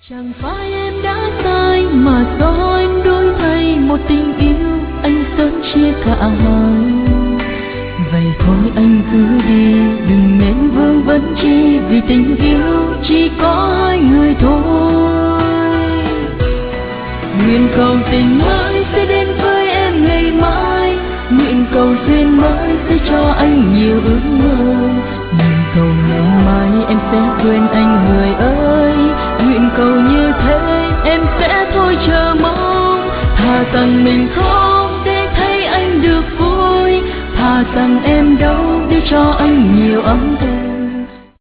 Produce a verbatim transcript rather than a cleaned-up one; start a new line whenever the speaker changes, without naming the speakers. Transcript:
Chẳng phải em đã sai mà do anh đổi thay một tình yêu anh sớm chia cả hai. Vậy thôi anh cứ đi, đừng nên vương vấn chi, vì tình yêu chỉ có hai người thôi. Nguyện cầu tình mới sẽ đến với em ngày mai, nguyện cầu duyên mới sẽ cho anh nhiều ước mơ. Nguyện cầu ngày mai em sẽ quên anh người ơi, nguyện cầu như thế em sẽ thôi chờ mong. Thà rằng mình không để thấy anh được vui, thà rằng em đâu để cho anh nhiều ấm thêm.